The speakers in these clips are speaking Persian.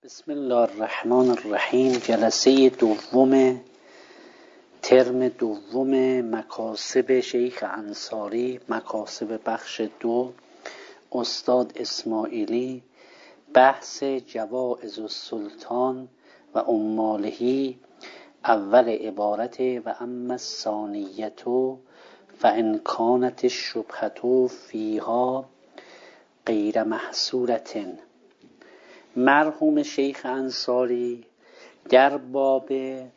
بسم الله الرحمن الرحیم. جلسه دوم ترم دوم مکاسب شیخ انصاری، مکاسب بخش 2، استاد اسماعیلی. بحث جوائز السلطان و عماله. اول عبارت و اما الثانیة فان کانت الشبهة فیها غیر محصورة. مرحوم شیخ انصاری در باب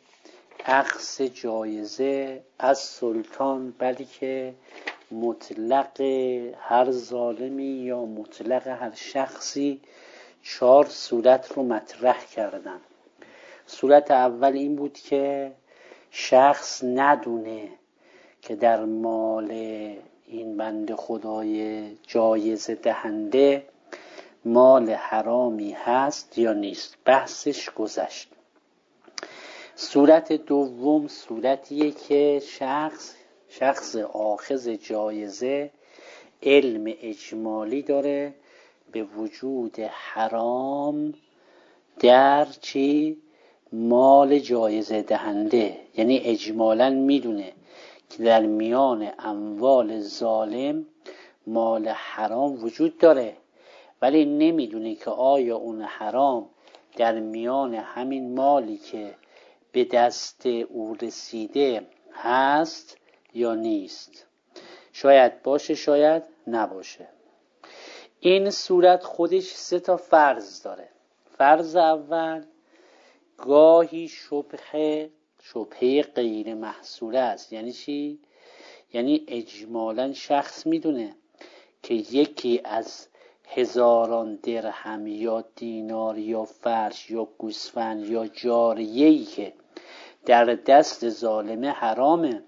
اخذ جایزه از سلطان، بلکه مطلق هر ظالمی یا مطلق هر شخصی، 4 صورت رو مطرح کردن. صورت اول این بود که شخص ندونه که در مال این بنده خدای جایزه دهنده مال حرامی هست یا نیست. بحثش گذشت. صورت دوم صورتیه که شخص آخذ جایزه علم اجمالی داره به وجود حرام در مال جایزه دهنده، یعنی اجمالاً میدونه که در میان اموال ظالم مال حرام وجود داره، ولی نمیدونه که آیا اون حرام در میان همین مالی که به دست او رسیده هست یا نیست. شاید باشه، شاید نباشه. این صورت خودش 3 فرض داره. فرض اول، گاهی شبهه غیر محصوره است. یعنی چی؟ یعنی اجمالاً شخص میدونه که یکی از هزاران درهم یا دینار یا فرش یا گوسفند یا جاریه‌ای که در دست ظالمه حرامه،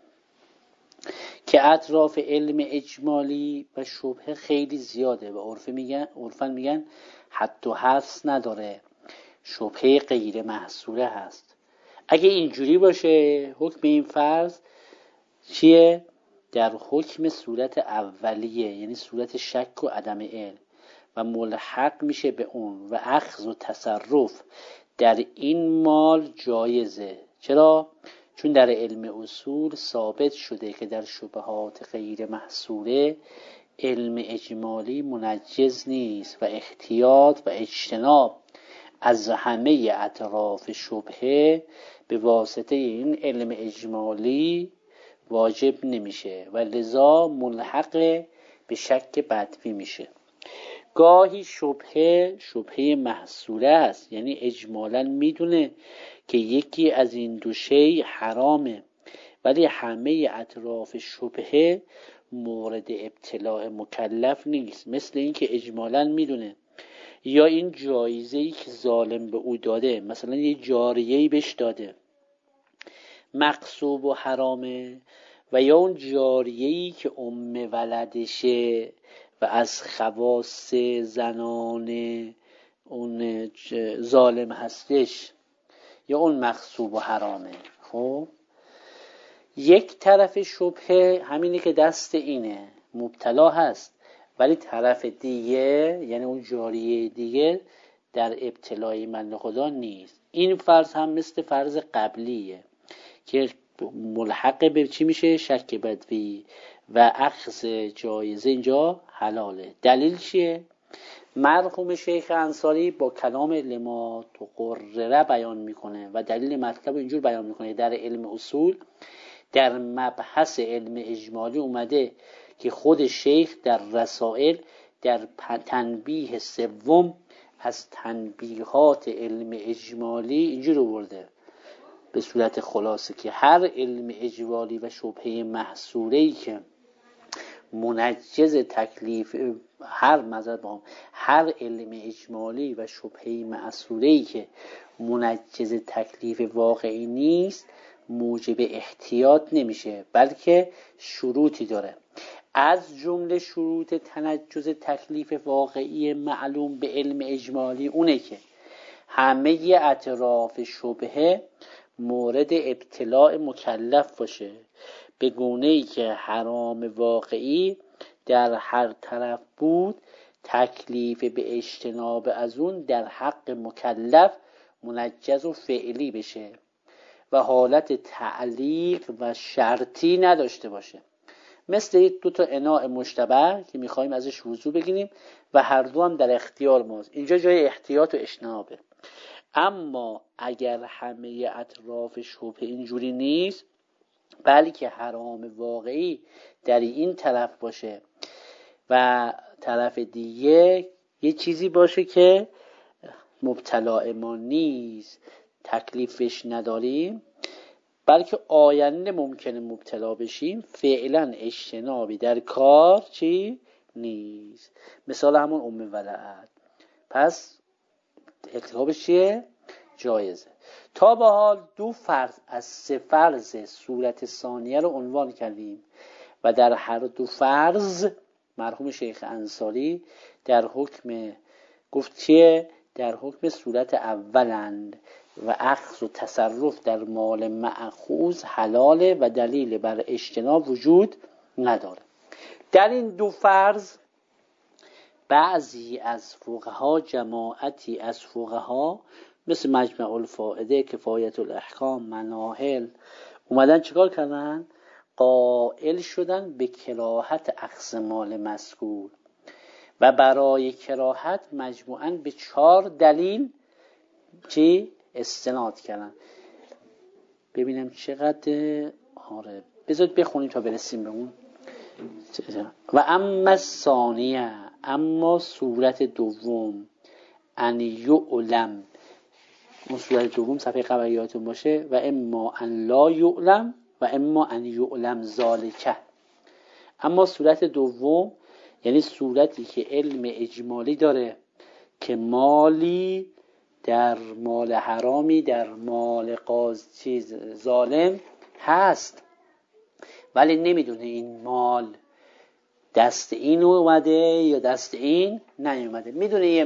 که اطراف علم اجمالی و شبهه خیلی زیاده و عرفاً میگن حد و حصر نداره، شبهه غیر محصوره هست. اگه اینجوری باشه حکم این فرض چیه؟ در حکم صورت اولیه، یعنی صورت شک و عدم علم، و ملحق میشه به اون و اخذ و تصرف در این مال جایزه. چرا؟ چون در علم اصول ثابت شده که در شبهات غیر محصوره علم اجمالی منجز نیست و احتیاط و اجتناب از همه اطراف شبهه به واسطه این علم اجمالی واجب نمیشه و لذا ملحق به شک بدوی میشه. گاهی شبهه محصوره است، یعنی اجمالاً میدونه که یکی از این دو شی حرامه، ولی همه اطراف شبهه مورد ابتلاء مکلف نیست. مثل این که اجمالاً میدونه یا این جایزه‌ای که ظالم به او داده، مثلا یه جاریه‌ای بهش داده، مغصوب و حرامه، و یا اون جاریه‌ای که ولدشه و از خواص زنان اون ظالم هستش، یا اون مغصوب و حرامه. خب یک طرف شبهه همینه که دست اینه مبتلا هست، ولی طرف دیگه یعنی اون جاریه دیگه در ابتلای من خدا نیست. این فرض هم مثل فرض قبلیه که ملحق به چی میشه؟ شک بدوی و اخذ جایزه اینجا حلاله. دلیل چیه؟ مرحوم شیخ انصاری با کلام لما تقرره بیان میکنه و دلیل مطلب اینجور بیان میکنه. در علم اصول در مبحث علم اجمالی اومده که خود شیخ در رسائل در تنبیه 3 از تنبیهات علم اجمالی اینجور آورده به صورت خلاصه که هر علم اجمالی و شبهه محصوره‌ای که منجز تکلیف هر علم اجمالی و شبهه محصوره‌ای که منجز تکلیف واقعی نیست موجب احتیاط نمیشه، بلکه شروطی داره. از جمله شروط تنجز تکلیف واقعی معلوم به علم اجمالی اونه که همه اطراف شبهه مورد ابتلاء مکلف باشه، به گونه‌ای که حرام واقعی در هر طرف بود تکلیف به اجتناب از اون در حق مکلف منجز و فعلی بشه و حالت تعلیق و شرطی نداشته باشه. مثل دو تا اناء مشتبه که میخوایم ازش وضو بگیریم و هر دو هم در اختیار ماست. اینجا جای احتیاط و اجتنابه. اما اگر همه اطراف شبهه اینجوری نیست، بلکه حرام واقعی در این طرف باشه و طرف دیگه یه چیزی باشه که مبتلا ما نیست، تکلیفش نداریم، بلکه آینده ممکنه مبتلا بشیم، فعلا اجتنابی در کار چی نیست. مثال همون ولد، پس ارتکابش چیه؟ جایزه. تا به حال دو فرض از سه فرض صورت ثانیه رو عنوان کردیم و در هر دو فرض مرحوم شیخ انصاری در حکم گفت چیه؟ در حکم صورت اولند و اخذ و تصرف در مال مأخوذ حلاله و دلیل بر اجتناب وجود نداره. در این دو فرض بعضی از فقها، جماعتی از فقها مثل مجمع الفائده، کفایت الاحکام، مناهل اومدن چیکار کردن؟ قائل شدن به کراهت اخذ مال مذکور و برای کراهت مجموعاً به 4 دلیل چی استناد کردن. ببینم چقدر بذارید بخونیم تا برسیم به اون. و اما ثانیه، اما صورت دوم، ان یعلم، اون صورت دوم صفحه قبل یادتون باشه، و اما ان لا یعلم و اما ان یعلم ذالک. اما صورت دوم یعنی صورتی که علم اجمالی داره که مالی در مال حرامی در مال ظالم هست، ولی نمیدونه این مال دست این اومده یا دست این نیومده. میدونه یه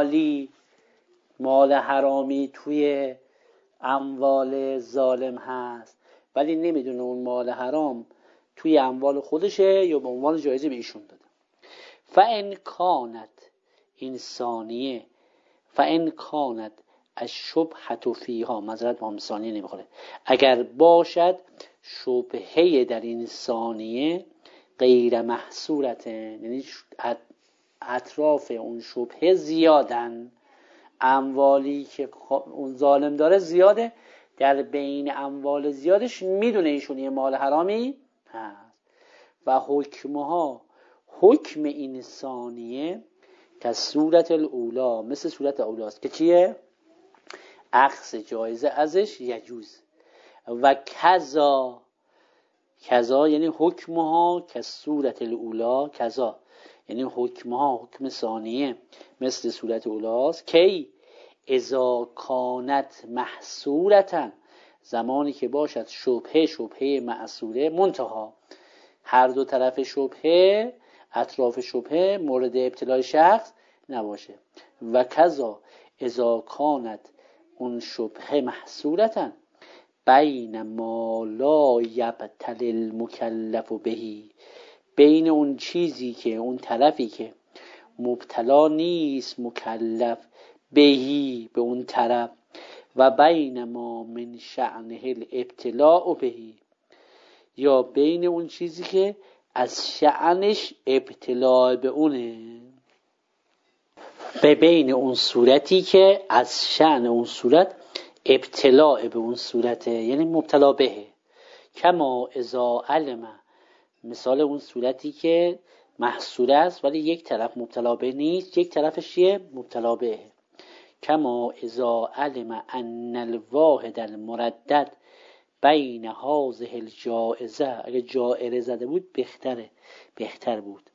مال حرامی توی اموال ظالم هست، ولی نمیدونه اون مال حرام توی اموال خودشه یا به عنوان جایزه به ایشون داده. فإن کانت انسانیه، فإن کانت الشبهة فیها، معذرت با هم ثانیه نمیخوره، اگر باشد شبهه در این ثانیه غیر محصورته، یعنی اطراف اون شبهه زیادن، اموالی که اون ظالم داره زیاده، در بین اموال زیادش میدونه ایشون یه مال حرامی هست و حکمها، حکم این ثانیه که صورت الاولا، مثل صورت اولاست که چیه؟ اخذ جایزه ازش یجوز. و کذا یعنی حکمها که صورت الاولا، کذا یعنی حکمها، حکم ثانیه مثل صورت اولاست. کی؟ اذا کانت محصورتن، زمانی که باشد شبهه معصوره، منتها هر دو طرف شبهه، اطراف شبهه مورد ابتلای شخص نباشه. و کذا اذا کانت اون شبهه محصورتن بین ما لا یبتل المکلف بهی، بین اون چیزی که اون طرفی که مبتلا نیست مکلف بهی به اون طرف، و بین ما من شأنه الابتلاء بهی، یا بین اون چیزی که از شأنش ابتلاء به اونه، به بین اون صورتی که از شأن اون صورت ابتلاء به اون صورته، یعنی مبتلا بهه. کما اذا علم، مثال اون صورتی که محصور است ولی یک طرف مبتلا به نیست، یک طرفش چیه؟ مبتلا به. کما اذا علم ان الواحد المردد بین هذه الجائزه، اگه جائره زده بود بهتر بود،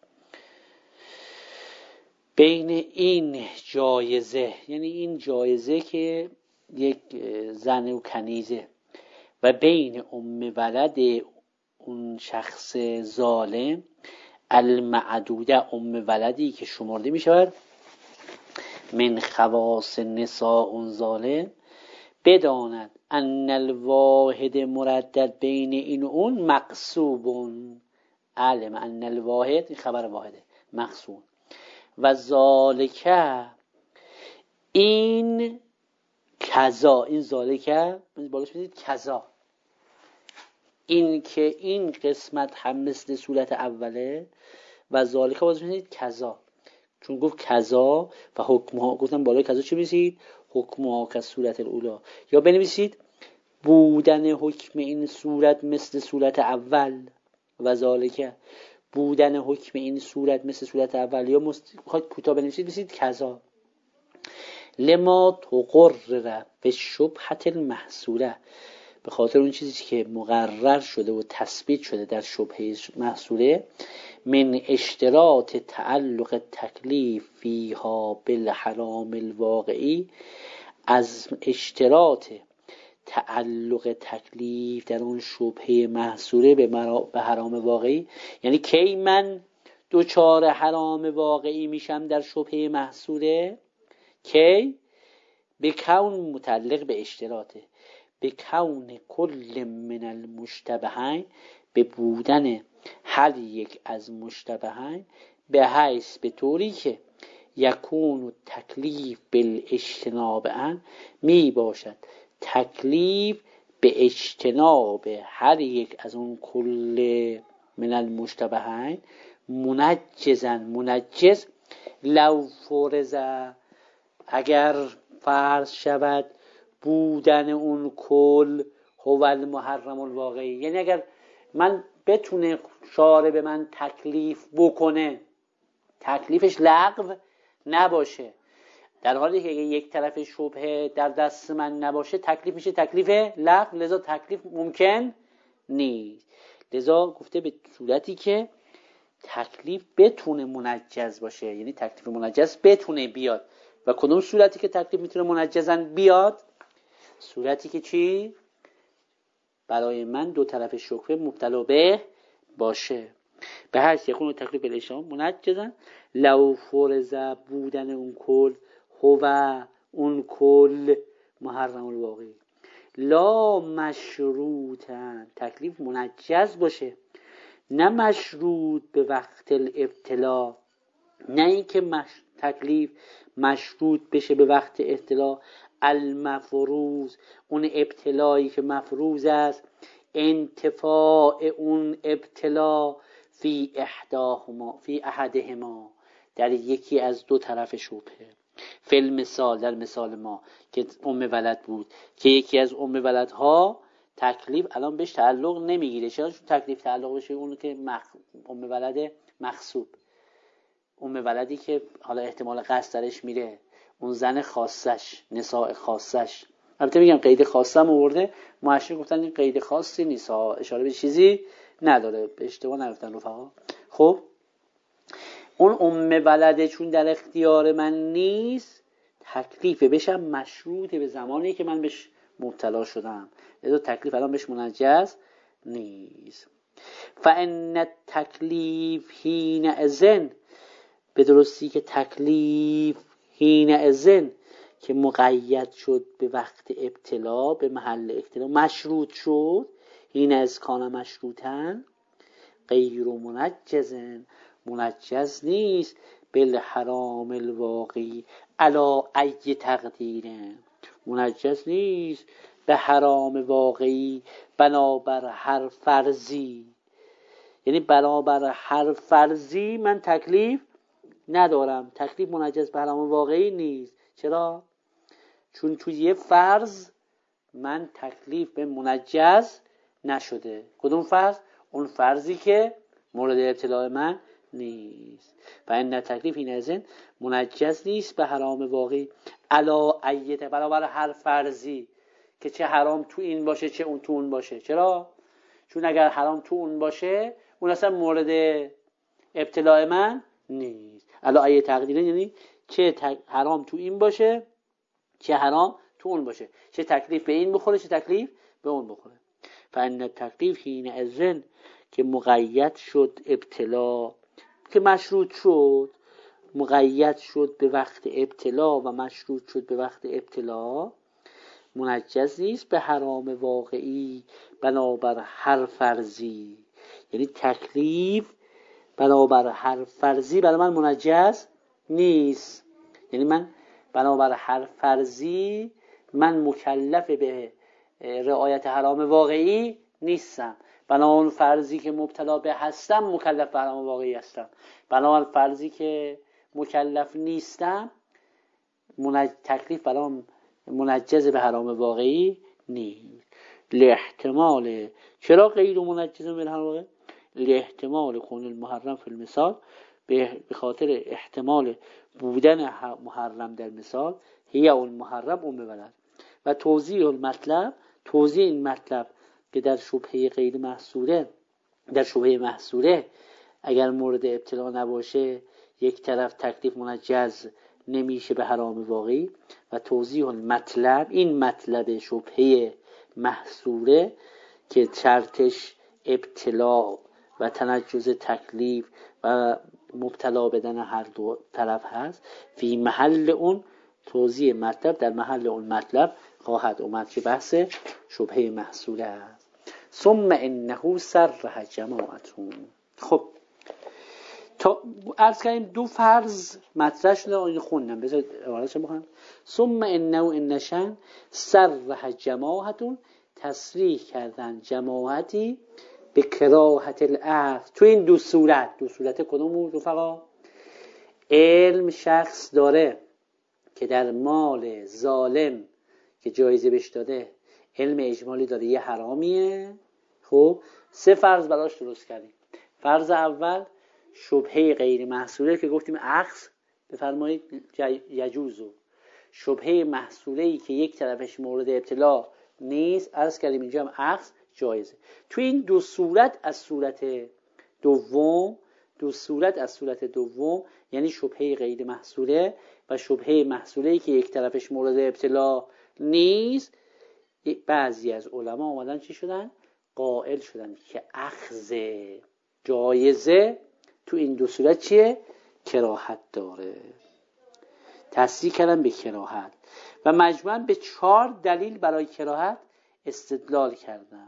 بین این جایزه، یعنی این جایزه که یک زن و کنیزه، و بین ولد اون شخص ظالم، المعدوده ولدی که شمرده می شود من خواص نساء اون ظالم، بداند ان الواحد مردد بین این اون مقصوبون، علم ان الواحد این خبر واحده، مقصود و ذالکه این کذا، این ذالکه بالاش بزنید کذا، این که این قسمت هم مثل صورت اوله و ذالکه بالاش بزنید کذا، چون گفت کذا و حکمها، گفتم بالای کذا چی بزنید؟ حکمها که صورت الاولا، یا بنویسید بودن حکم این صورت مثل صورت اول و ذالکه بودن حکم این صورت مثل صورت اول، یا بخواید کوتاه بنویسید بنویسید کذا لما تقرر به شبهت المحصوله، به خاطر اون چیزی که مقرر شده و تثبیت شده در شبهه محصوله، من اشتراط تعلق تکلیف فیها بالحرام الواقعی، از اشتراط تعلق تکلیف در اون شبهه محصوله به حرام واقعی. یعنی کی من دوچار حرام واقعی میشم در شبهه محصوله؟ کی؟ به کون متعلق به اشتراطه، به کون کل من المشتبهین، به بودن هر یک از مشتبهین، به حیث به طوری که یکون تکلیف بالاجتناب ان، می باشد تکلیف به اجتناب هر یک از اون کل من المشتبهین منجزن، منجز لو فرض، اگر فرض شود بودن اون کل هو المحرم الواقعی، یعنی اگر من بتونه شارع به من تکلیف بکنه، تکلیفش لغو نباشه، در حالی که یک طرف شبهه در دست من نباشه تکلیف میشه تکلیف لغو، لذا تکلیف ممکن نیست. لذا گفته به صورتی که تکلیف بتونه منجز باشه، یعنی تکلیف منجز بتونه بیاد. و کدوم صورتی که تکلیف میتونه منجزن بیاد؟ صورتی که چی؟ برای من دو طرف شبهه مبتلا به باشه. به هر یکون تکلیف بالاشتباه منجزن لو فرض بودن اون کل هو اون کل محرم الواقعی، لا مشروطن، تکلیف منجز باشه نه مشروط به وقت الابتلا، نه اینکه تکلیف مشروط بشه به وقت ابتلا، المفروض، اون ابتلایی که مفروض است، انتفاع اون ابتلا فی احداهما، فی احدهما، در یکی از دو طرف شبهه. فی مثال، در مثال ما که ولد بود که یکی از ولدها تکلیف الان بهش تعلق نمیگیره. چرا؟ چون تکلیف تعلق بشه اون که ولد مخصوب، ولدی که حالا احتمال قصد درش میره، اون زن خاصش، نساء خاصش. البته میگم قید خاصم آورده، مؤشر گفتن این قید خاصی نیست، اشاره به چیزی نداره، به اشتباه نرفتن رفقا. خب اون ولده چون در اختیار من نیست، تکلیف بشم مشروطه به زمانی که من بهش مبتلا شدم، لذا تکلیف الان بهش منجز نیست. فان التکلیف حینئذ، به درستی که تکلیف حینئذ که مقید شد به وقت ابتلا، به محل ابتلا مشروط شد، حینئذ کان مشروطن غیر منجزن، منجز نیست، بالحرام الواقعی علی ای تقدیره، منجز نیست به حرام واقعی بنابر هر فرضی. یعنی بنابر هر فرضی من تکلیف ندارم، تکلیف منجز به حرام واقعی نیست. چرا؟ چون توی یه فرض من تکلیف به منجز نشده. کدوم فرض؟ اون فرضی که مورد ابتلاء من نیست. و این تکلیف این ازن منجز نیست به حرام واقعی علا ایت، برابر هر فرضی که چه حرام تو این باشه چه اون تو اون باشه. چرا؟ چون اگر حرام تو اون باشه اون اصلا مورد ابتلاء من نیست. علا ایت تقدیره یعنی چه حرام تو این باشه چه حرام تو اون باشه، چه تکلیف به این بخوره چه تکلیف به اون بخوره. فان تکلیف حین اذن که مقید شد ابتلا، که مشروط شد، مقید شد به وقت ابتلا و مشروط شد به وقت ابتلا، منجز نیست به حرام واقعی بنابر هر فرضی. یعنی تکلیف بنابر هر فرضی برای من منجز نیست. یعنی من بنابر هر فرضی من مکلف به رعایت حرام واقعی نیستم. بنابر فرضی که مبتلا به هستم مکلف به حرام واقعی هستم. بنابر فرضی که مکلف نیستم تکلیف برام منجز به حرام واقعی نیست. لاحتمال چرا غیر منجز به حرام واقعی؟ لاحتمال کون المحرم فی المثال، به خاطر احتمال بودن محرم در مثال، هی اون محرم ولد. و توضیح المطلب، توضیح این مطلب که در شبهه غیر محصوره، در شبهه محصوره اگر مورد ابتلا نباشه یک طرف تکلیف منجز نمیشه به حرام واقعی. و توضیح المطلب، این مطلب شبهه محصوره که شرطش ابتلا و تنجز تکلیف و مبتلا بدن هر دو طرف هست، فی محل اون توضیح مطلب در محل اون مطلب خواهد اومد که بحث شبهه محصوله است. ثم انه صرح جماعتون. خب تا عرض کردیم دو فرض مطرح شده، این خوندم بذارید عبارتش بخونم. ثم انه انشان صرح جماعتون، تصریح کردن جماعتی به کراهت الاخذ. تو این دو صورت کدوم رفقا؟ علم شخص داره که در مال ظالم که جایزه بهش داده علم اجمالی داره یه حرامیه. خب سه فرض براش درست کردیم. فرض اول شبهه غیر محصوله که گفتیم اخذ بفرمایید یجوزو، شبهه محصوله‌ای که یک طرفش مورد ابتلا نیست عرض کردیم اینجا هم اخذ جایزه. تو این دو صورت از صورت دوم یعنی شبهه غیر محصوله و شبهه محصوله‌ای که یک طرفش مورد ابتلا نیست، بعضی از علما اومدن چی شدن؟ قائل شدن که اخذ جایزه تو این دو صورت چیه؟ کراهت داره. تصریح کردن به کراهت و مجموعاً به 4 دلیل برای کراهت استدلال کردن.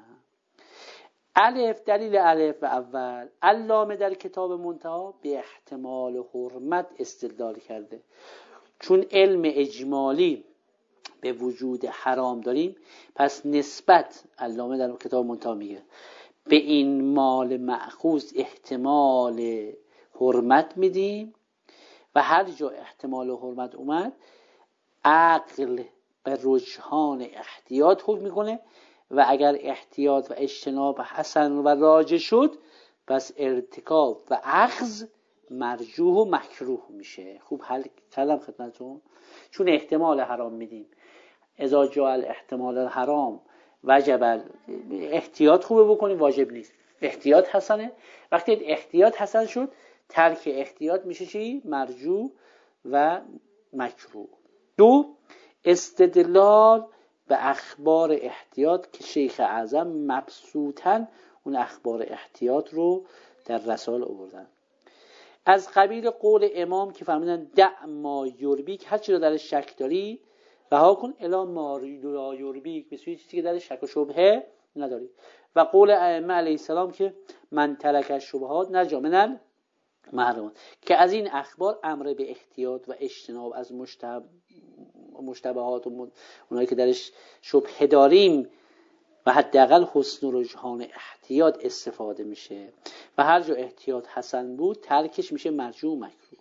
دلیل الف و اول، علامه در کتاب منتهی به احتمال حرمت استدلال کرده. چون علم اجمالی به وجود حرام داریم، پس نسبت، علامه در کتاب منتهی میگه، به این مال مأخوذ احتمال حرمت میدیم و هر جا احتمال حرمت اومد عقل به رجحان احتیاط حکم میکنه و اگر احتیاط و اجتناب حسن و راجع شد پس ارتکاب و اخذ مرجوح و مکروه میشه. خوب حل کردم خدمتتون. چون احتمال حرام میدیم، اذا جاء الاحتمال الحرام وجب، احتیاط خوبه بکنیم، واجب نیست. احتیاط حسنه. وقتی احتیاط حسن شد ترک احتیاط میشه چی؟ مرجوح و مکروه. 2 استدلال به اخبار احتیاط که شیخ اعظم مبسوطاً اون اخبار احتیاط رو در رسائل آوردن. از قبیل قول امام که فرمودن دع ما یربیک، هر چی رو در شک داری رها کن، الا ما لا یربیک، به سوی چیزی که در شک و شبهه نداری. و قول ائمه علیه السلام که من ترک الشبهات نجا من المحرمات، که از این اخبار امر به احتیاط و اجتناب از مشتبهات و اونایی که درش شبهه داریم و حداقل حسن و رجحان احتیاط استفاده میشه و هر جا احتیاط حسن بود ترکش میشه مرجوع مکروه.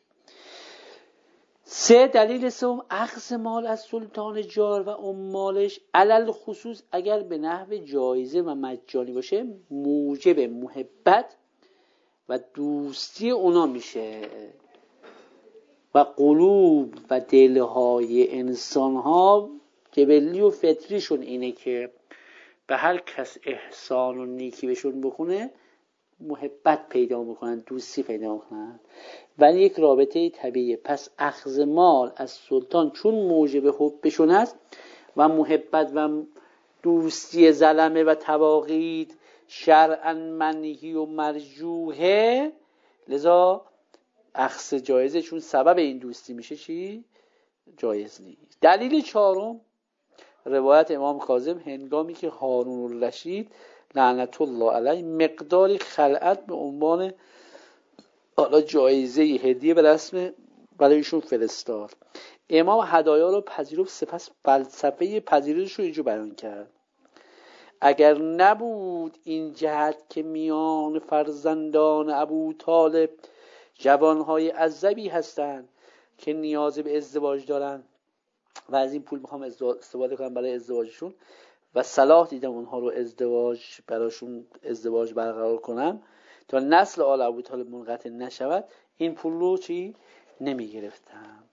3 دلیل سوم اخذ مال از سلطان جار و عمالش علل خصوص اگر به نحو جایزه و مجانی باشه موجب محبت و دوستی اونا میشه و قلوب و دلهای انسانها جبلی و فطریشون اینه که به هر کس احسان و نیکی بهشون بکنه محبت پیدا میکنن، دوستی پیدا میکنن، ولی یک رابطه طبیعیه. پس اخذ مال از سلطان چون موجب حبشون هست و محبت و دوستی زلمه و تواقید شرعاً منهی و مرجوحه، لذا اخذ جایزه چون سبب این دوستی میشه چی؟ جایز نیست. دلیل 4 روایت امام کاظم هنگامی که هارون الرشید لعنت الله علیه مقداری خلعت به عنوان جایزه هدیه به برای ایشون فرستاد. امام هدایا رو پذیرفت، سپس فلسفه پذیرش رو اینجا بیان کرد. اگر نبود این جهت که میان فرزندان ابو طالب جوانهای عزبی هستند که نیاز به ازدواج دارن و از این پول میخوام استفاده کنم برای ازدواجشون و صلاح دیدم اونها رو براشون ازدواج برقرار کنم تا نسل آل ابو طالب منقطع نشود، این پول رو نمیگرفتم.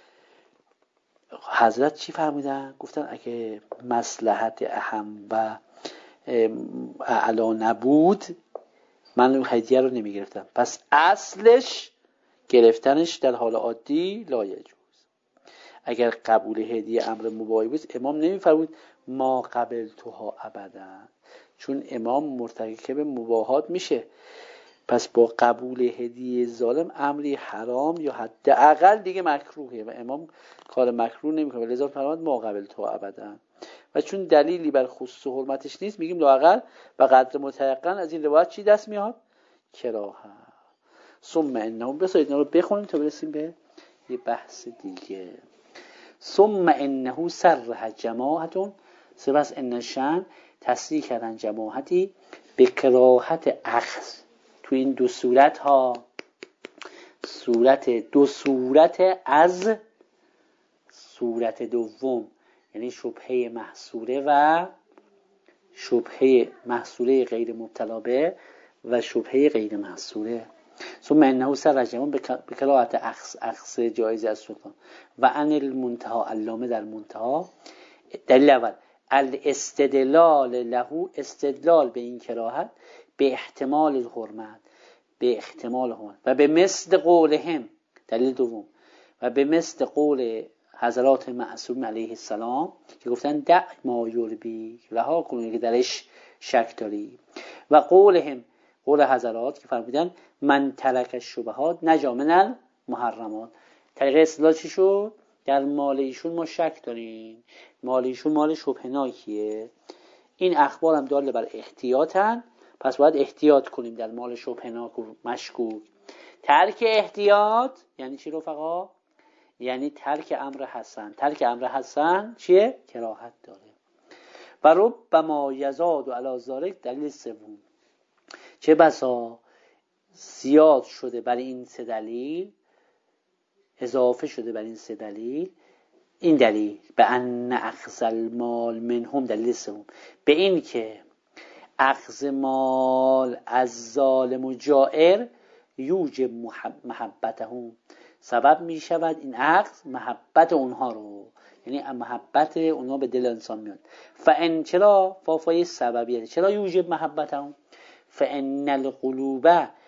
حضرت چی فرمودن؟ گفتن اگه مصلحت اهم و اعلا نبود من اون هدیه رو نمیگرفتم. پس اصلش گرفتنش در حال عادی لا یجوز. اگر قبول هدیه امر مباحی بود امام نمیفرمود ما قبلتها ابدا، چون امام مرتکب مباحات میشه. پس با قبول هدیه ظالم امری حرام یا حداقل دیگه مکروهه و امام کار مکروه نمیکنه، لذا فرمود ما قبلتها ابدا. و چون دلیلی بر خصوص حرمتش نیست میگیم لااقل و قدر متيقن از این روایت چی دست میاد؟ کراهت. ثم انهم، بذارید اینا رو بخونیم تا برسیم به یه بحث دیگه. ثم انه صرح جماعتون، سپس انشان تصریح کردن جماعتی به کراهت اخذ تو این دو صورت ها، دو صورت از صورت دوم، یعنی شبهه محصوره و شبهه محصوره غیر مبتلا به و شبهه غیر محصوره. ثم انه صرح جماعت به کراهت اخذ جایز از سلطان و ان المنتها، علامه در منتها. دلیل اول الاستدلال له، استدلال به این کراهت به احتمال الحرمت، به احتمال حرمت و به مثل قولهم. دلیل دوم و به مثل قول حضرات معصوم علیه السلام که گفتن دع ما یربی، رها کنید که درش شک داری. و قولهم، قول حضرات که فرمودن من ترک الشبهات نجا من المحرمات. طریق استدلال چی شد؟ در مال ایشون ما شک داریم، مال ایشون مال شبهناکیه. این اخبار هم داله بر احتیاطن، پس باید احتیاط کنیم در مال شبهناک و مشکوک. ترک احتیاط یعنی چی رفقا؟ یعنی ترک امر حسن. ترک امر حسن چیه؟ کراهت داره. و ربما یزاد و علی ذلک، دلیل سوم، چه بسا زیاد شده بر این سه دلیل، اضافه شده بر این سه دلیل، این دلیل به ان اخذ المال منهم، دلیل سوم به این که اخذ مال از ظالم و جائر یوجب محبتهم، سبب می شود این اخذ محبت اونها رو، یعنی محبت اونها به دل انسان میاد. فان، چرا فافای سببیه، چرا یوجب محبتهم؟ فان القلوب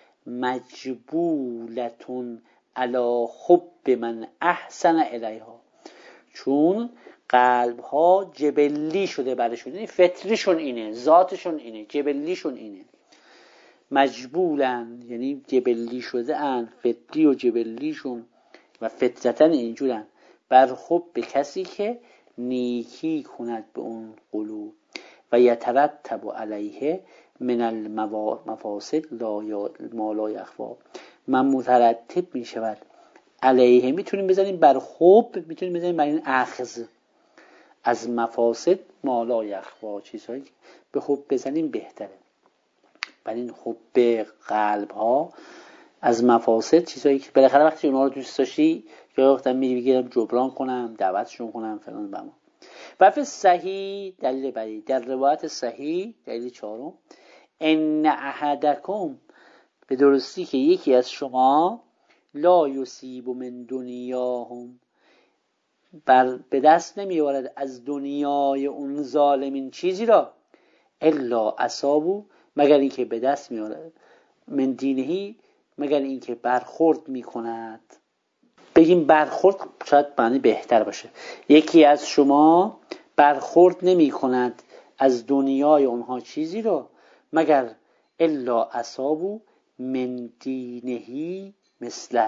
مجبولتون علی حب من احسن الیها، چون قلب ها جبلی شده برشون، یعنی فطریشون اینه، ذاتشون اینه، جبلیشون اینه. مجبولن یعنی جبلی شده ان، فطری و جبلیشون و فطرتن اینجورن، بر خب به کسی که نیکی کند به اون قلوب و یترتب علیه من المفاسد ما لا یخفی، من مترتب می شود علیه، میتونیم بزنیم بر خوب، میتونیم بزنیم بر این اخذ از مفاسد ما لا یخفی، چیزهایی که به خوب بزنیم بهتره. بر این خوب به قلب ها از مفاسد، چیزهایی که بالاخره وقتی اونها رو دوست داشتی یا وقتی میگیرم جبران کنم، دعوتشون کنم فلان بما. و فی صحیح، دلیل بعدی در روایت صحیح، دلیل چهارم، ان احدکم، به درستی که یکی از شما لا یصیب من دنیاهم، به دست نمی‌آورد از دنیای اون ظالمین چیزی را، الا اصابو، مگر اینکه به دست می‌آورد، من دینهی، مگر اینکه برخورد می‌کند. بگیم برخورد شاید معنی بهتر باشه. یکی از شما برخورد نمی‌کند از دنیای اونها چیزی را، مگر الا اصابو من دینهی مثله.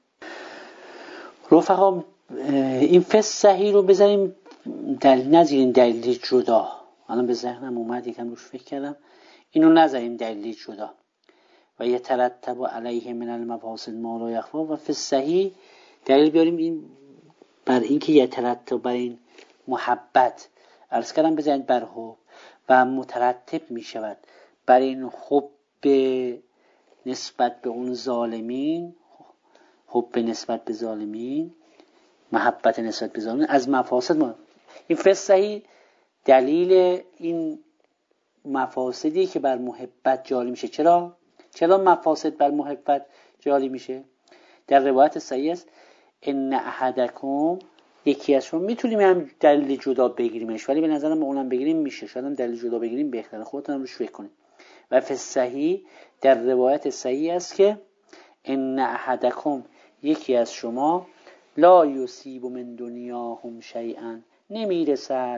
رفقا این فس صحیح رو بذاریم نذاریم دلیل جدا. الان به ذهنم اومد، یکم روش فکر کردم، اینو نذاریم دلیل جدا. و یترتب علیه من المفاسد ما لا یخفی. و فس صحیح دلیل بیاریم این بر اینکه یترتب بر این محبت، عرض کردم بزنید بر حب و مترتب می شود بر این حب نسبت به اون ظالمین، حب نسبت به ظالمین، محبت نسبت به ظالمین از مفاسد ما. این فصحی دلیل این مفاسدی که بر محبت جاری میشه. چرا مفاسد بر محبت جاری میشه؟ در روایت صحیح است ان احدکم، یکی از شما، میتونیم هم دلیل جدا بگیریمش ولی به نظرم اونم بگیریم میشه، شاید هم دلیل جدا بگیریم بهتره، خودتون هم روش فکر کنید. و فصحی در روایت صحیح است که ان احدکم، یکی از شما، لا یصیب من دنیاهم شیئا، نمیرسد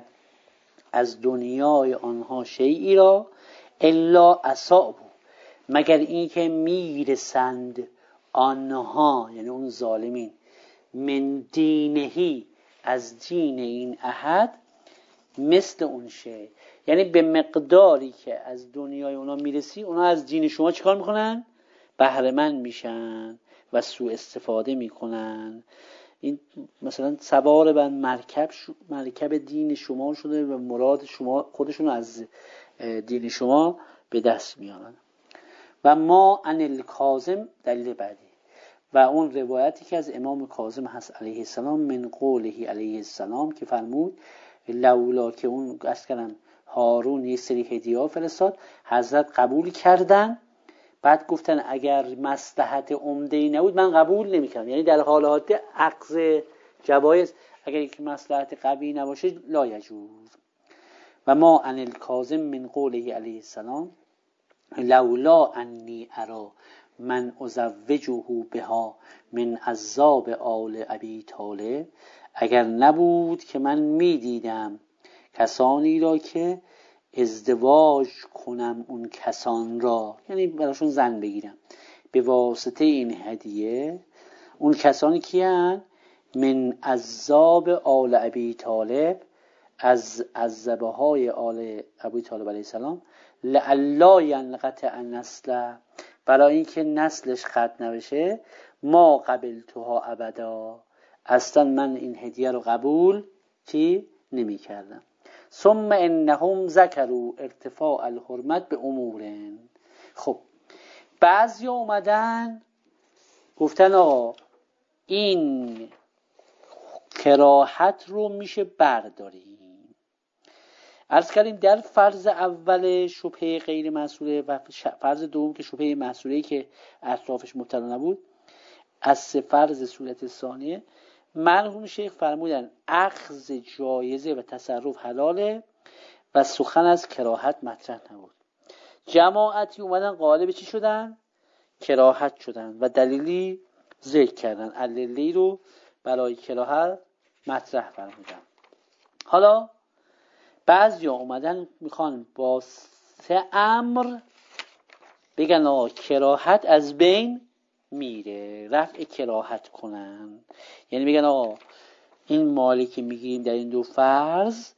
از دنیای آنها شیئی را، الا اصابوا، مگر اینکه میرسند آنها، یعنی اون ظالمین، من دینهی، از دین این احد، مثل اون شی، یعنی به مقداری که از دنیای اونا میرسی اونا از دین شما چیکار میکنن؟ بهره مند میشن و سوء استفاده میکنن. این مثلا سوار بر مرکب دین شما شده و مراد شما خودشون از دین شما به دست میارن. و ما عن الکاظم، دلیل بعدی، و اون روایتی که از امام کاظم هست علیه السلام، من قوله علیه السلام، که فرمود لولا، که اون اصلا هارون یک سری هدیه فرستاد، حضرت قبول کردن، بعد گفتن اگر مصلحت عمده‌ای نبود من قبول نمی‌کردم، یعنی در حالات عقض جوایز اگر یک مصلحت قوی نباشه لا یجوز. و ما عن الکاظم من قوله علیه السلام لولا انی ارا من ازوجه بها من عذاب آل ابی طالب، اگر نبود که من میدیدم کسانی را که ازدواج کنم اون کسان را، یعنی براشون زن بگیرم به واسطه این هدیه، اون کسانی کیان؟ من عذاب آل ابی طالب، از عذابه های آل ابی طالب علیه السلام، لعلا ینقطع نسل، برای اینکه نسلش قطع نبشه، ما قبلتها ابدا، اصلا من این هدیه رو قبول نمی کردم. ثم انهم ذکروا ارتفاع الحرمت به امورن. خب بعضی اومدن گفتن آقا این کراهت رو میشه برداریم. عرض کردیم در فرض اول شبهه غیر محصوله و فرض دوم که شبهه محصوله‌ای که اطرافش مطلع نبود، از سه فرض صورت ثانیه مرحوم شیخ فرمودن اخذ جایزه و تصرف حلاله و سخن از کراهت مطرح نبود. جماعتی اومدن قالب چی شدن؟ کراهت شدن و دلیلی ذکر کردن، علیلی رو برای کراهت مطرح فرمودن. حالا بعضی اومدن میخوان با سه امر بگن آقا کراهت از بین میره، رفع کراهت کنن، یعنی بگن آقا این مالی که میگیریم در این دو فرض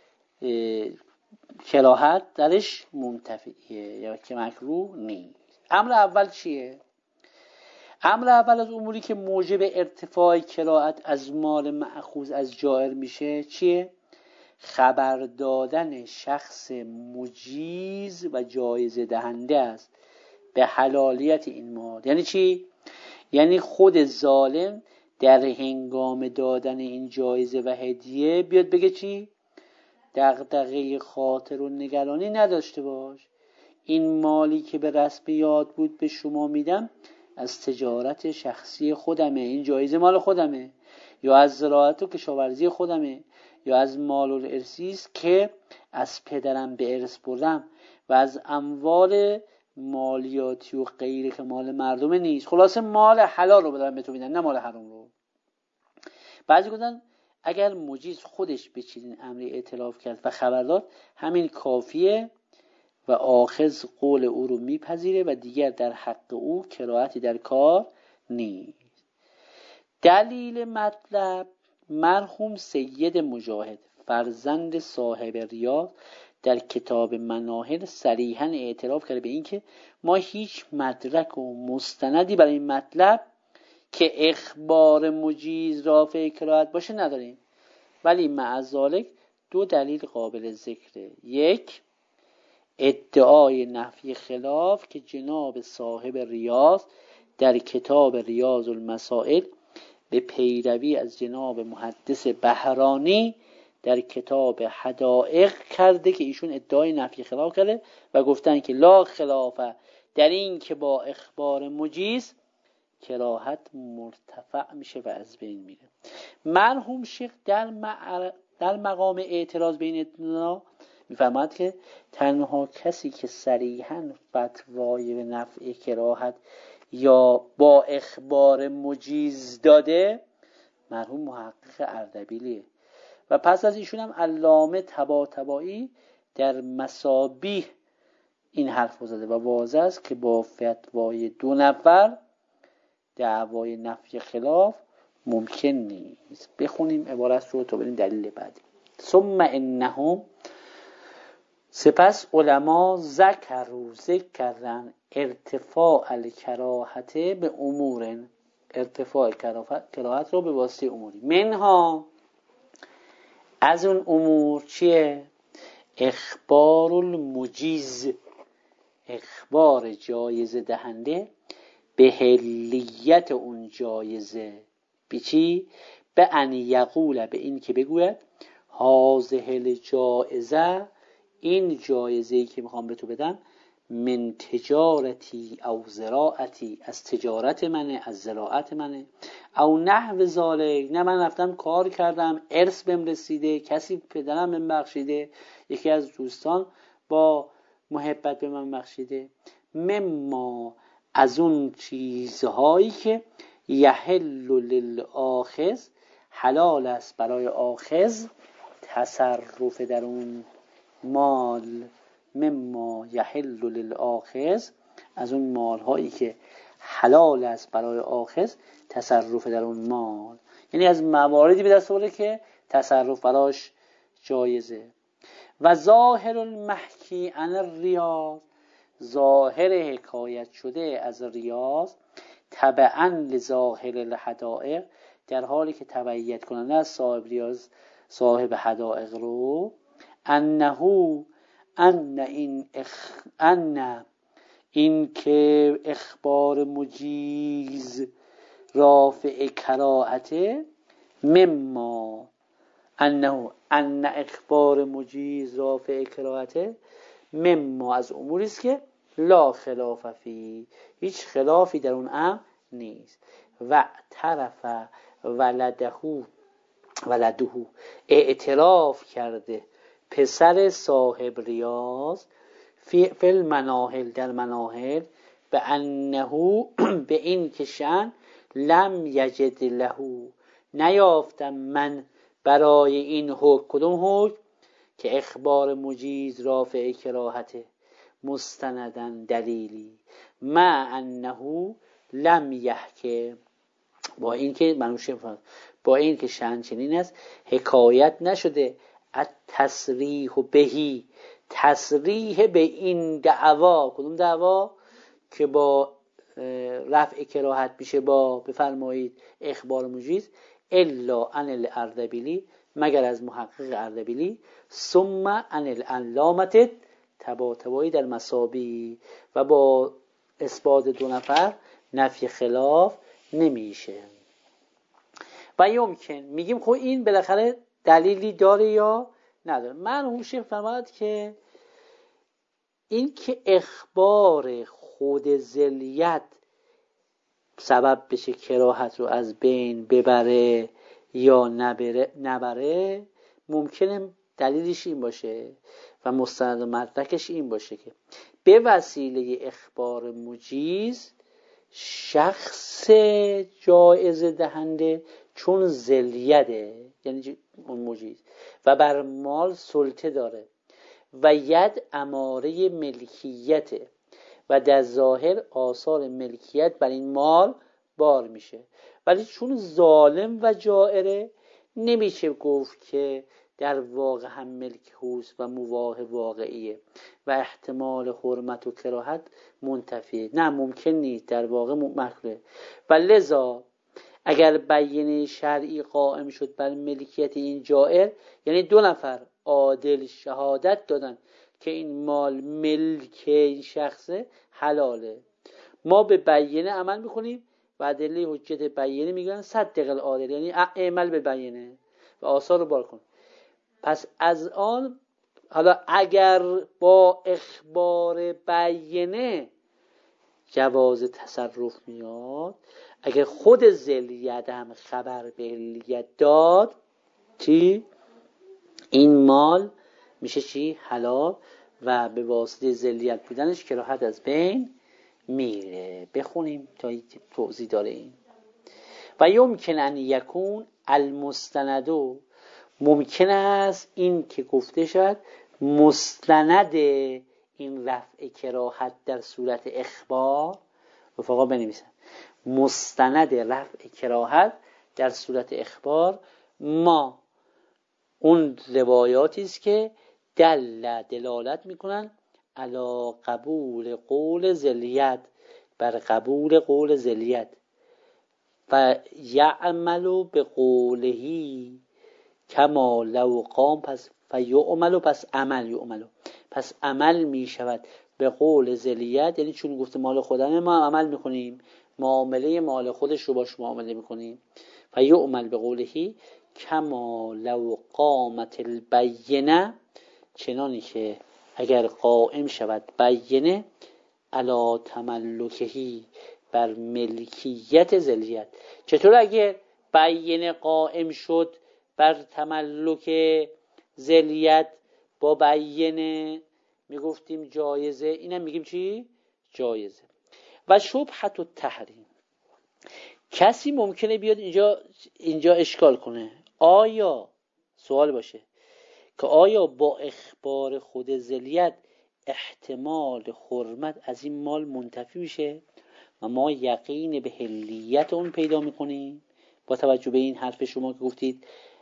کراهت درش منتفیه یا که مکروه نیست. امر اول چیه؟ امر اول از اموری که موجب ارتفاع کراهت از مال مأخوذ از جائر میشه چیه؟ خبر دادن شخص مجیز و جایزه دهنده است به حلالیت این مال. یعنی چی؟ یعنی خود ظالم در هنگام دادن این جایزه و هدیه بیاد بگه چی؟ دغدغه خاطر و نگرانی نداشته باش، این مالی که به رسم یاد بود به شما میدم از تجارت شخصی خودمه، این جایزه مال خودمه، یا از زراعت و کشاورزی خودمه، یا از مال الارثی است که از پدرم به ارث بردم و از اموال مالیاتی و غیره که مال مردمه نیست. خلاصه مال حلال رو بدارم به تو میدن، نه مال حرام رو. بعضی گفتن اگر مجیز خودش به چنین امری اعتراف کرد و خبر داد همین کافیه و آخذ قول او رو میپذیره و دیگر در حق او کراهتی در کار نیست. دلیل مطلب مرحوم سید مجاهد فرزند صاحب ریاض در کتاب مناهل صریحاً اعتراف کرده به این که ما هیچ مدرک و مستندی برای این مطلب که اخبار مجیز رافع کراهت باشه نداریم، ولی مع ذالک دو دلیل قابل ذکره. یک، ادعای نفی خلاف که جناب صاحب ریاض در کتاب ریاض المسائل به پیروی از جناب محدث بهرانی در کتاب حدائق کرده که ایشون ادعای نفی خلاف کرده و گفتن که لا خلاف در این که با اخبار مجیز کراهت مرتفع میشه و از بین میره. مرحوم شیخ در مقام اعتراض بین ادنا میفرماد که تنها کسی که صریحاً فتوای به نفع کراهت یا با اخبار مجیز داده مرحوم محقق اردبیلیه و پس از ایشون هم علامه طباطبایی در مصابیح این حرف زده و واضح است که با فتوای دو نفر دعوای نفی خلاف ممکن نیست. بخونیم عبارت رو تا بریم دلیل بعدی. ثم انهم، سپس علما ذکرن ارتفاع الکراهت به امور، ارتفاع کراهت رو به واسطه اموری، منها از اون امور چیه؟ اخبار المجیز، اخبار جایزه دهنده به حلیت اون جایزه. به چی؟ به ان یقول، به این که بگوید هذه الجائزه، این جایزه‌ای که میخوام به تو بدم، من تجارتی او زراعتی، از تجارت منه، از زراعت منه، او نحو ذالک، نه من رفتم کار کردم ارث بهم رسیده، کسی پدرم بهم بخشیده، یکی از دوستان با محبت به من بخشیده، مما، از اون چیزهایی که یحل للآخذ، حلال است برای آخذ تصرف در اون مال، مما یحل للآخذ، از اون مال هایی که حلال است برای آخذ تصرف در اون مال، یعنی از مواردی به دست آورده که تصرف براش جایزه. و ظاهر المحکی عن الریاض، ظاهر حکایت شده از ریاض، تبعا لظاهر الحدائق، در حالی که تبعیت کننده از صاحب ریاض صاحب حدائق رو، ان این که اخبار مجیز رافع کراهته، مما ان اخبار مجیز رافع کراهته، مما از اموری است که لا خلاف فی، هیچ خلافی در اون امر نیست. و طرف ولده، اعتراف کرده پسر صاحب ریاض، فی المناهل، در مناهل، به انه، به این که شأن لم یجد له، نیافتم من برای این حکم، کدوم حکم؟ که اخبار مجیز رافع کراهته، مستندن دلیلی، مع انه لم یحکم، با این که با این که شأن چنین است حکایت نشده التصریح بهی، تصریح به این دعوا، کدوم دعوا؟ که با رفع کراهت میشه با بفرمایید اخبار مجیز، الا عن الاردبیلی، مگر از محقق اردبیلی، ثم عن العلامة طباطبایی در مصابیح، و با اثبات دو نفر نفی خلاف نمیشه. و یمکن، میگیم خب این بالاخره دلیلی داره یا نداره. مرحوم شیخ فرمود که این که اخبار خود ذلیت سبب بشه کراهت رو از بین ببره یا نبره، ممکنه دلیلش این باشه و مستند و مدرکش این باشه که به وسیله اخبار مجیز شخص جایزه دهنده چون ذلیته، یعنی اون مجیز، و بر مال سلطه داره و ید اماره ملکیته و در ظاهر آثار ملکیت بر این مال بار میشه، ولی چون ظالم و جائره نمیشه گفت که در واقع هم ملک هوست و مباح واقعیه و احتمال حرمت و کراهت منتفیه، نه ممکن نیست، در واقع مکروه. و لذا اگر بیینه شرعی قائم شد بر ملکیت این جائر، یعنی 2 نفر عادل شهادت دادن که این مال ملک این شخصه، حلاله، ما به بیینه عمل میکنیم و ادله حجت بیینه میگن صدق العادل، یعنی اعمل به بیینه و آثار رو بار کن. پس از آن حالا اگر با اخبار بیینه جواز تصرف میاد، اگر خود ذی‌الید هم خبر به ید داد، چی؟ این مال میشه چی؟ حلال و به واسطه ذی‌الید بودنش کراهت از بین میره. بخونیم تا توضیح داره این. و یمکن ان یکون المستندو، ممکن است این که گفته شد مستند این رفع کراهت در صورت اخبار، رفقا بنویسن مستند رفع کراهت در صورت اخبار، ما اون روایاتی است که دلالت میکنن علی قبول قول ذی‌الید، بر قبول قول ذی‌الید، و یعمل به قولهی کما لو قام، پس فیعمل، پس عمل یعمل، پس عمل می شود به قول ذی‌الید، یعنی چون گفته مال خودمه ما عمل میکنیم، معامله مال خودش رو باش معامله میکنیم. فیعمل به قولهی کما لو قامت البینه، چنانی که اگر قائم شود بیینه علی تملکهی، بر ملکیت ذی‌الید. چطور اگر بیینه قائم شد بر تملک ذی‌الید، با بیینه میگفتیم جایزه، اینم میگیم چی؟ جایزه. و شبهت التحریم، کسی ممکنه بیاد اینجا اشکال کنه، آیا سوال باشه که آیا با اخبار خود ذی‌الید احتمال حرمت از این مال منتفی میشه و ما یقین به حلیت اون پیدا میکنیم با توجه به این حرف شما که گفتید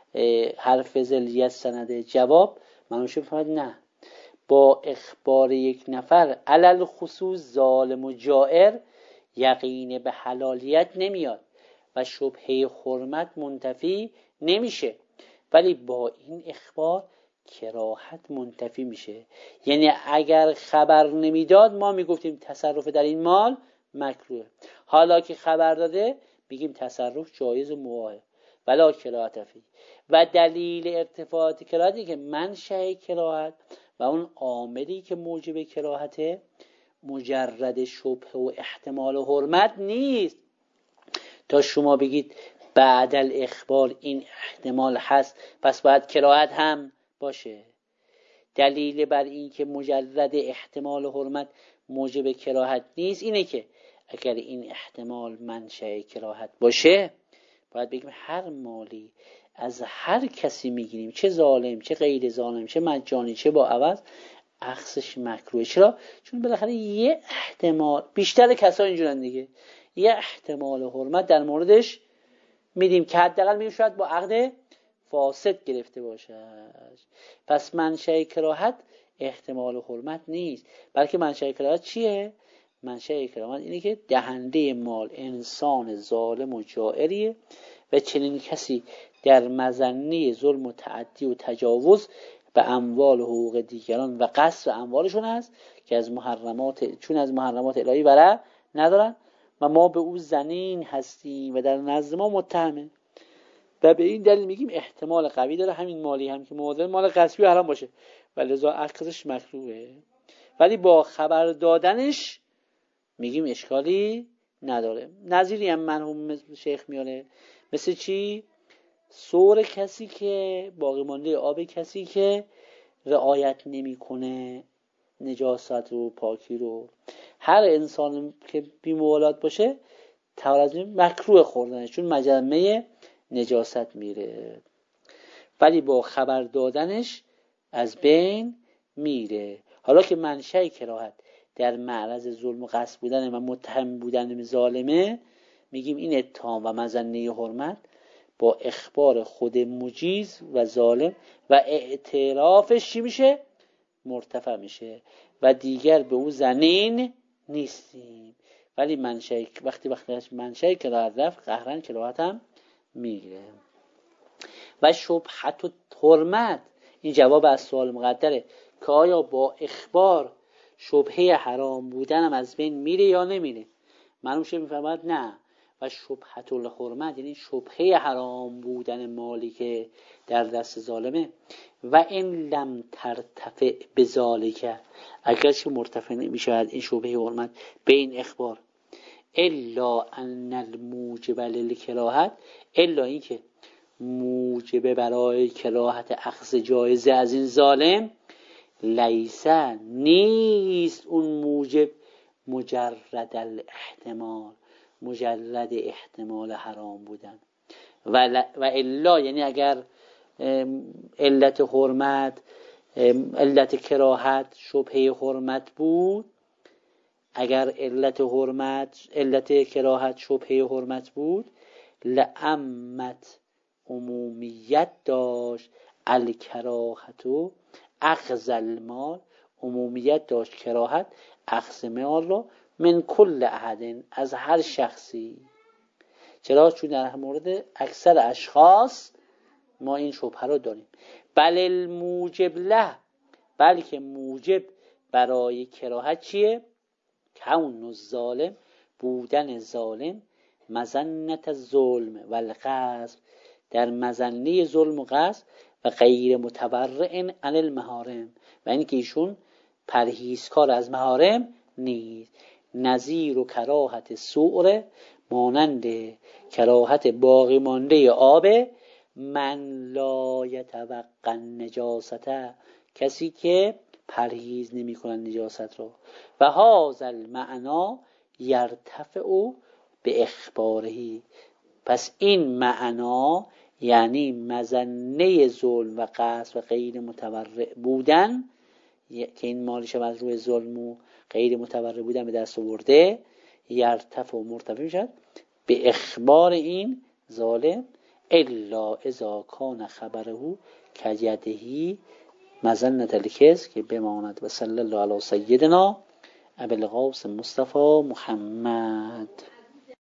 حرف ذی‌الید سنده؟ جواب منوشه بفرماید نه، با اخبار یک نفر علل خصوص ظالم و جائر یقین به حلالیت نمیاد و شبهه حرمت منتفی نمیشه، ولی با این اخبار کراهت منتفی میشه. یعنی اگر خبر نمیداد ما میگفتیم تصرف در این مال مکروه، حالا که خبر داده میگیم تصرف جایز و مباحه ولا کراهت فی. و دلیل ارتفاعات کراهتی که منشأ کراهت و اون عاملی که موجب کراهته مجرد شبهه و احتمال و حرمت نیست تا شما بگید بعد الاخبار این احتمال هست پس باید کراهت هم باشه. دلیل بر این که مجرد احتمال و حرمت موجب کراهت نیست اینه که اگر این احتمال منشأ کراهت باشه باید بگیم هر مالی از هر کسی میگیریم، چه ظالم چه غیر ظالم، چه مجانی چه با عوض، اخذش مکروه. چرا؟ چون بالاخره یه احتمال، بیشتر کسا اینجورن دیگه، یه احتمال حرمت در موردش میدیم که حداقل میگیم شاید با عقد فاسد گرفته باشه. پس منشأ کراهت احتمال حرمت نیست، بلکه منشأ کراهت چیه؟ منشأ کراهت اینه که دهنده مال انسان ظالم و جائریه و چنین کسی در مظنه ظلم و تعدی و تجاوز به اموال و حقوق دیگران و قصر اموالشون هست که از محرمات، چون از محرمات الهی ورع ندارن و ما به او ظنین هستیم و در نزد ما متهمه و به این دلیل میگیم احتمال قوی داره همین مالی هم که موازن مال غصبی و حرام باشه و لذا اخذش مکروهه، ولی با خبر دادنش میگیم اشکالی نداره. نظیری هم مرحوم شیخ میاره، مثل چی؟ سور کسی که باقی مانده آب کسی که رعایت نمیکنه نجاست رو پاکی رو، هر انسان که بی‌موالات باشه توازن مکروه خوردنش چون مجمع نجاست میره، ولی با خبر دادنش از بین میره. حالا که منشأ کراهت در معرض ظلم و غصب بودن و متهم بودن ظالمه، میگیم این اتهام و مظنه حرمت با اخبار خود مجیز و ظالم و اعترافش چی میشه؟ مرتفع میشه و دیگر به او ظنین نیستیم. ولی وقتی منشأ کراهت رفت قهرن کراهت هم میگیره. و شبهت و حرمت، این جواب از سوال مقدره که آیا با اخبار شبهه حرام بودن هم از بین میره یا نمیره. معلوم شه میفرماید نه. و شبهت الحرمت یعنی شبهه حرام بودن مالی که در دست ظالمه، و این لم ترتفع بذالک، اگرچه مرتفع نمیشه این شبهه حرمت به این اخبار، الا ان الموجب للکراهت، الا اینکه موجب برای کراهت اخذ جایزه از این ظالم، لیسه نیست اون موجب مجرد الاحتمال، مجرد احتمال حرام بودن. و الا یعنی اگر علت حرمت، علت کراهت شبهه حرمت بود، اگر علت کراهت شبهه حرمت بود، لعمت عمومیت داشت الکراهت اخذ المال، عمومیت داشت کراهت اخذ مال را من کل احد، از هر شخصی. چرا؟ چون در مورد اکثر اشخاص ما این شبهه رو داریم. بل الموجب له، بلکه موجب برای کراهت چیه؟ کون الظالم، بودن ظالم، مظنت الظلم و الغصب، در مظنه ظلم و غصب، و غیر متورع عن المحارم، و اینکه ایشون پرهیزکار از محارم نیست. نظیر و کراهت سعر، مانند کراهت باقی مانده آب، من لا یتوقع النجاست، کسی که پرهیز نمی کنن نجاست را. و هذا المعنا یرتفع به اخبارهی، پس این معنا یعنی مظنه ظلم و قصد و غیر متورع بودن، که این مالش از روی ظلم و غیر متورع بودن به دست آورده، یرتفع و مرتفع میشد به اخبار این ظالم، الا اذا کان خبره کجدهی مظنة الکذب، که بماند. و صلی الله علی سیدنا ابی القاسم مصطفی محمد.